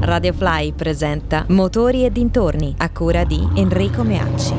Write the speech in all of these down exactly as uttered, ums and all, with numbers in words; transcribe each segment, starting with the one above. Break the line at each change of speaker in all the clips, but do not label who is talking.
Radio Fly presenta Motori e dintorni, a cura di Enrico Meacci.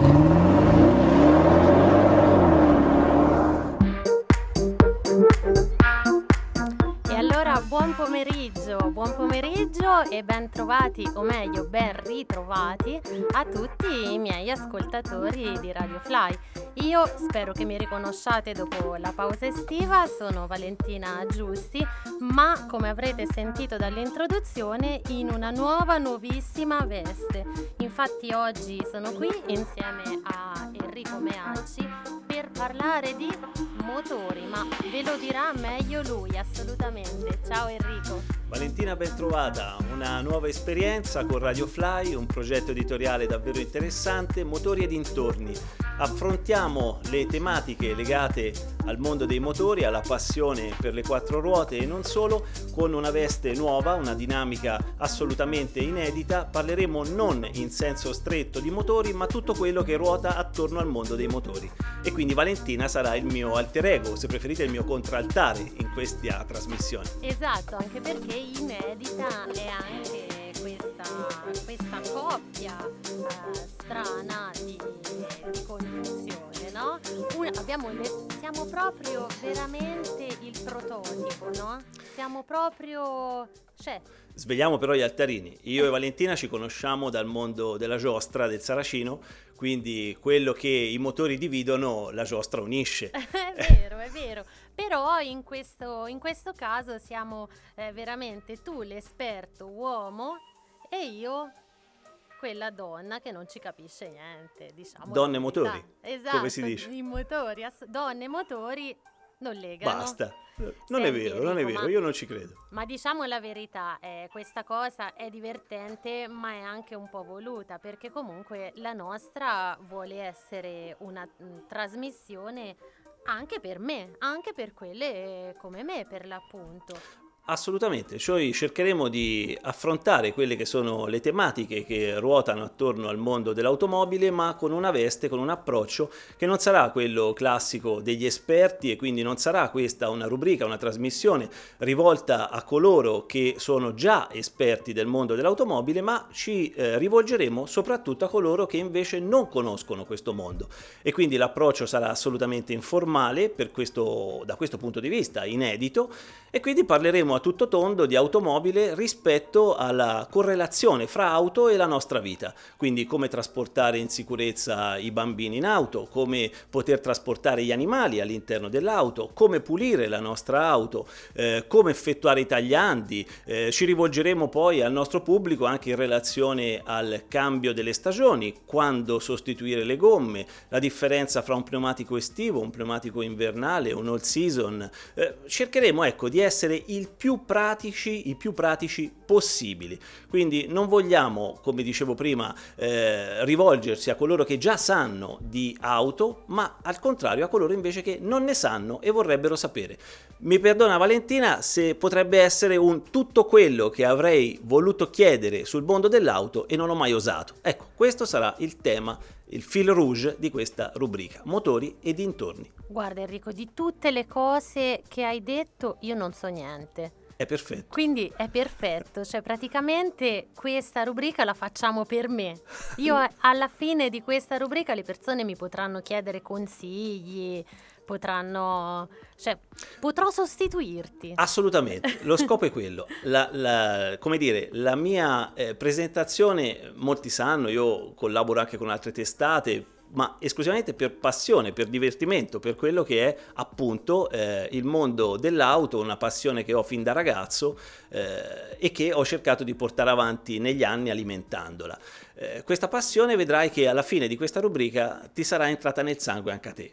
E allora buon pomeriggio, buon pomeriggio e ben trovati, o meglio ben ritrovati a tutti i miei ascoltatori di Radio Fly. Io spero che mi riconosciate dopo la pausa estiva, sono Valentina Giusti, ma come avrete sentito dall'introduzione in una nuova, nuovissima veste. Infatti oggi sono qui insieme a Enrico Meacci per parlare di motori, ma ve lo dirà meglio lui, assolutamente. Ciao Enrico.
Valentina, ben trovata, una nuova esperienza con Radio Fly, un progetto editoriale davvero interessante, motori e dintorni. Affrontiamo le tematiche legate al mondo dei motori, alla passione per le quattro ruote e non solo, con una veste nuova, una dinamica assolutamente inedita. Parleremo non in senso stretto di motori, ma tutto quello che ruota attorno al mondo dei motori. E quindi Valentina sarà il mio alter ego, se preferite il mio contraltare in questa trasmissione.
Esatto, anche perché inedita è anche questa, questa coppia eh, strana di, di congiunzione, no? Una, abbiamo le, siamo proprio veramente il prototipo, no? Siamo proprio... Cioè,
svegliamo però gli altarini. Io e Valentina ci conosciamo dal mondo della giostra, del Saracino, quindi quello che i motori dividono, la giostra unisce.
È vero, è vero. Però in questo, in questo caso siamo eh, veramente tu l'esperto uomo e io quella donna che non ci capisce niente, diciamo.
Donne motori,
esatto,
come si dice.
I motori, ass- donne e motori non legano.
Basta. Non
Senti,
è vero, non è
Enrico,
vero,
ma,
io non ci credo.
Ma diciamo la verità, eh, questa cosa è divertente ma è anche un po' voluta, perché comunque la nostra vuole essere una mh, trasmissione anche per me, anche per quelle come me per l'appunto.
Assolutamente, cioè cercheremo di affrontare quelle che sono le tematiche che ruotano attorno al mondo dell'automobile, ma con una veste, con un approccio che non sarà quello classico degli esperti, e quindi non sarà questa una rubrica, una trasmissione rivolta a coloro che sono già esperti del mondo dell'automobile, ma ci eh, rivolgeremo soprattutto a coloro che invece non conoscono questo mondo, e quindi l'approccio sarà assolutamente informale, per questo, da questo punto di vista inedito, e quindi parleremo a tutto tondo di automobile rispetto alla correlazione fra auto e la nostra vita, quindi come trasportare in sicurezza i bambini in auto, come poter trasportare gli animali all'interno dell'auto, come pulire la nostra auto, eh, come effettuare i tagliandi. Eh, ci rivolgeremo poi al nostro pubblico anche in relazione al cambio delle stagioni, quando sostituire le gomme, la differenza fra un pneumatico estivo, un pneumatico invernale, un all season. Eh, cercheremo ecco di essere il più pratici, i più pratici possibili. Quindi non vogliamo, come dicevo prima, eh, rivolgersi a coloro che già sanno di auto, ma al contrario a coloro invece che non ne sanno e vorrebbero sapere. Mi perdona Valentina se potrebbe essere un tutto quello che avrei voluto chiedere sul mondo dell'auto e non ho mai osato. Ecco, questo sarà il tema, il fil rouge di questa rubrica, motori e dintorni.
Guarda Enrico, di tutte le cose che hai detto io non so niente.
È perfetto.
Quindi è perfetto, cioè praticamente questa rubrica la facciamo per me. Io alla fine di questa rubrica le persone mi potranno chiedere consigli, potranno, cioè potrò sostituirti.
Assolutamente, lo scopo è quello. La, la, come dire, la mia eh, presentazione, molti sanno, io collaboro anche con altre testate, ma esclusivamente per passione, per divertimento, per quello che è appunto eh, il mondo dell'auto, una passione che ho fin da ragazzo eh, e che ho cercato di portare avanti negli anni alimentandola. Eh, questa passione vedrai che alla fine di questa rubrica ti sarà entrata nel sangue anche a te.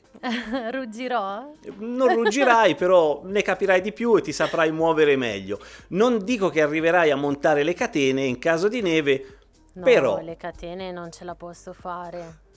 Ruggirò?
Non ruggirai, però ne capirai di più e ti saprai muovere meglio. Non dico che arriverai a montare le catene in caso di neve,
No,
però
le catene non ce la posso fare.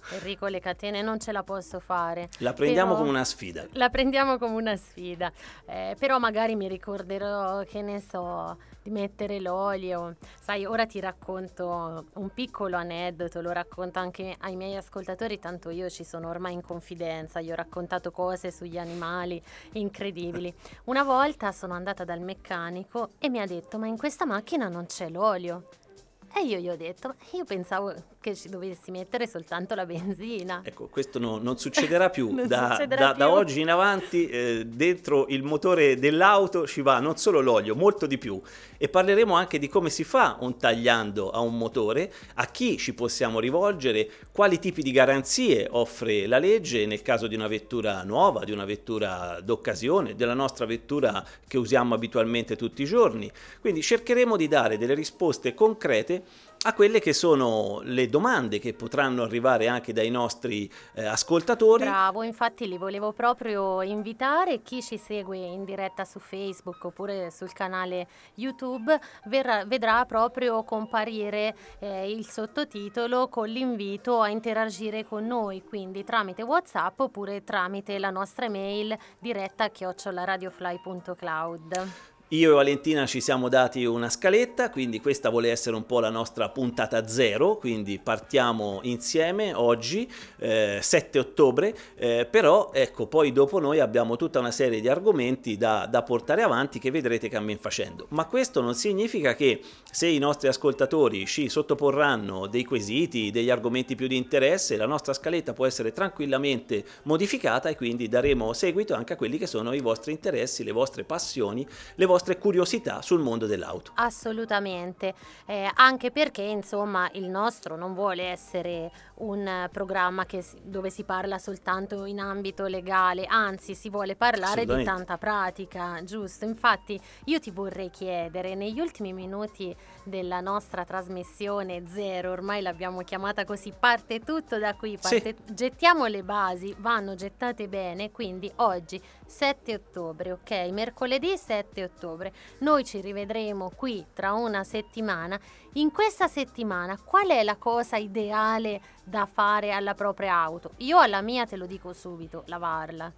Enrico, le catene non ce la posso fare.
La prendiamo
però...
come una sfida.
La prendiamo come una sfida, eh, però magari mi ricorderò, che ne so, di mettere l'olio. Sai, ora ti racconto un piccolo aneddoto, lo racconto anche ai miei ascoltatori, tanto io ci sono ormai in confidenza, gli ho raccontato cose sugli animali incredibili. Una volta sono andata dal meccanico e mi ha detto: ma in questa macchina non c'è l'olio. E io gli ho detto: ma io pensavo che ci dovessi mettere soltanto la benzina.
Ecco, questo no, non succederà più.
Non
da,
succederà
da,
più.
da oggi in avanti eh, dentro il motore dell'auto ci va non solo l'olio, molto di più. E parleremo anche di come si fa un tagliando a un motore, a chi ci possiamo rivolgere, quali tipi di garanzie offre la legge nel caso di una vettura nuova, di una vettura d'occasione, della nostra vettura che usiamo abitualmente tutti i giorni. Quindi cercheremo di dare delle risposte concrete a quelle che sono le domande che potranno arrivare anche dai nostri eh, ascoltatori.
Bravo, infatti li volevo proprio invitare. Chi ci segue in diretta su Facebook oppure sul canale YouTube verrà, vedrà proprio comparire eh, il sottotitolo con l'invito a interagire con noi, quindi tramite WhatsApp oppure tramite la nostra email diretta chiocciola radiofly punto cloud.
Io e Valentina ci siamo dati una scaletta, quindi questa vuole essere un po' la nostra puntata zero, quindi partiamo insieme oggi, eh, sette ottobre, eh, però ecco, poi dopo noi abbiamo tutta una serie di argomenti da, da portare avanti che vedrete cammin facendo. Ma questo non significa che se i nostri ascoltatori ci sottoporranno dei quesiti, degli argomenti più di interesse, la nostra scaletta può essere tranquillamente modificata e quindi daremo seguito anche a quelli che sono i vostri interessi, le vostre passioni, le vostre curiosità sul mondo dell'auto.
Assolutamente, eh, anche perché insomma il nostro non vuole essere un programma che, dove si parla soltanto in ambito legale, anzi si vuole parlare di tanta pratica, giusto? Infatti io ti vorrei chiedere, negli ultimi minuti della nostra trasmissione zero, ormai l'abbiamo chiamata così, parte tutto da qui, parte, sì. Gettiamo le basi, vanno gettate bene, quindi oggi sette ottobre, ok? Mercoledì sette ottobre. Noi ci rivedremo qui tra una settimana. In questa settimana qual è la cosa ideale da fare alla propria auto? Io alla mia te lo dico subito, lavarla.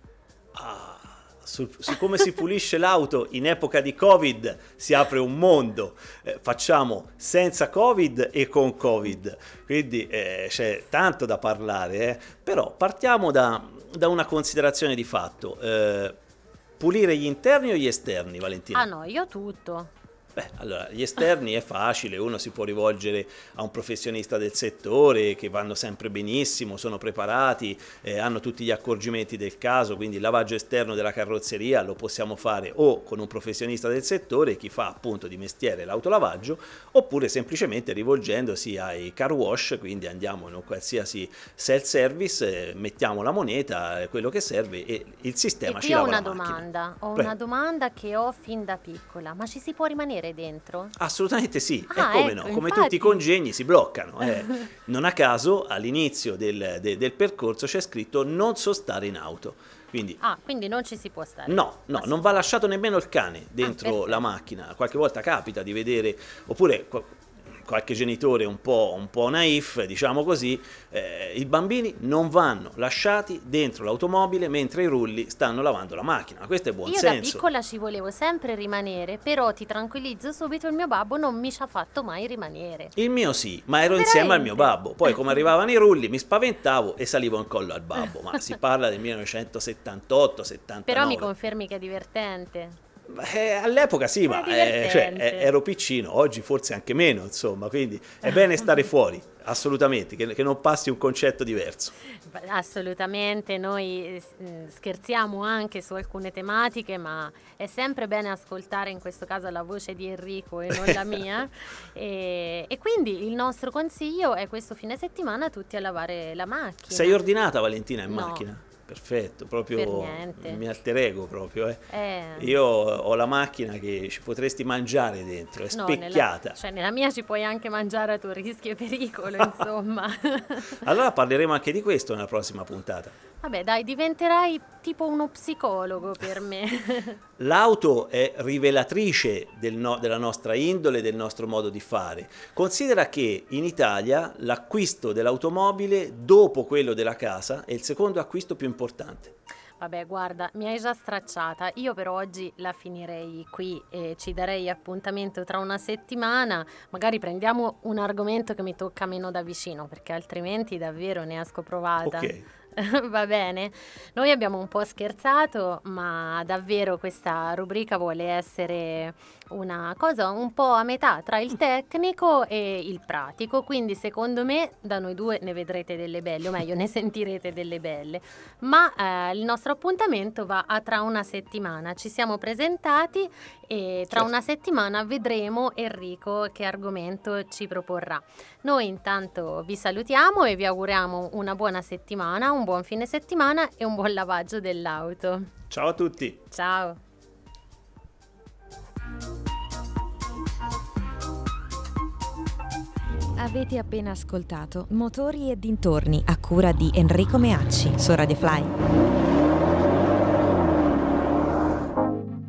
Ah, su, su come si pulisce l'auto in epoca di Covid si apre un mondo. Eh, facciamo senza Covid e con Covid, quindi eh, c'è tanto da parlare, eh. Però partiamo da, da una considerazione di fatto. Eh, pulire gli interni o gli esterni, Valentina?
Ah no, io tutto.
Beh, allora, gli esterni è facile, uno si può rivolgere a un professionista del settore che vanno sempre benissimo, sono preparati, eh, hanno tutti gli accorgimenti del caso, quindi il lavaggio esterno della carrozzeria lo possiamo fare o con un professionista del settore, chi fa appunto di mestiere l'autolavaggio, oppure semplicemente rivolgendosi ai car wash, quindi andiamo in un qualsiasi self-service, eh, mettiamo la moneta, eh, quello che serve e il sistema
e
ci lava la
macchina. Io ho una domanda, ho
Prego.
una domanda che ho fin da piccola, ma ci si può rimanere dentro?
Assolutamente sì,
ah,
e come
ecco,
no, come
infatti.
tutti i congegni si bloccano. Eh. Non a caso all'inizio del, de, del percorso c'è scritto non sostare in auto. Quindi,
ah, quindi non ci si può stare?
No, no, non va lasciato nemmeno il cane dentro
ah,
la macchina. Qualche volta capita di vedere, oppure qualche genitore un po', un po' naif, diciamo così, eh, i bambini non vanno lasciati dentro l'automobile mentre i rulli stanno lavando la macchina. Questo è buon
Io
senso.
Io da piccola ci volevo sempre rimanere, però ti tranquillizzo subito, il mio babbo non mi ci ha fatto mai rimanere.
Il mio sì, ma ero
Veramente?
insieme al mio babbo. Poi come arrivavano i rulli mi spaventavo e salivo in collo al babbo. Ma si parla del millenovecentosettantotto settantanove.
Però mi confermi che è divertente?
Eh, all'epoca sì, ma eh, cioè, eh, ero piccino, oggi forse anche meno, insomma, quindi è bene stare fuori, assolutamente, che, che non passi un concetto diverso.
Assolutamente, noi scherziamo anche su alcune tematiche, ma è sempre bene ascoltare in questo caso la voce di Enrico e non la mia. e, e quindi il nostro consiglio è questo fine settimana tutti a lavare la macchina.
Sei ordinata, Valentina, in
no.
macchina? perfetto,
Per
proprio
niente.
il mio alter ego proprio, eh.
Eh,
Io ho la macchina che ci potresti mangiare dentro, è
no, nella,
specchiata.
cioè nella mia ci puoi anche mangiare a tuo rischio e pericolo, insomma.
Allora parleremo anche di questo nella prossima puntata.
Vabbè, dai, diventerai tipo uno psicologo per me.
L'auto è rivelatrice del no- della nostra indole, del nostro modo di fare. Considera che in Italia l'acquisto dell'automobile dopo quello della casa è il secondo acquisto più importante.
Vabbè, guarda, mi hai già stracciata. Io per oggi la finirei qui e ci darei appuntamento tra una settimana. Magari prendiamo un argomento che mi tocca meno da vicino, perché altrimenti davvero ne esco provata.
Ok.
Va bene? Noi abbiamo un po' scherzato, ma davvero questa rubrica vuole essere una cosa un po' a metà tra il tecnico e il pratico, quindi secondo me da noi due ne vedrete delle belle, o meglio ne sentirete delle belle, ma eh, il nostro appuntamento va a tra una settimana. Ci siamo presentati e tra
Certo.
una settimana vedremo Enrico che argomento ci proporrà. Noi intanto vi salutiamo e vi auguriamo una buona settimana, un buon fine settimana e un buon lavaggio dell'auto.
Ciao a tutti!
Ciao!
Avete appena ascoltato Motori e dintorni a cura di Enrico Meacci su Radio Fly.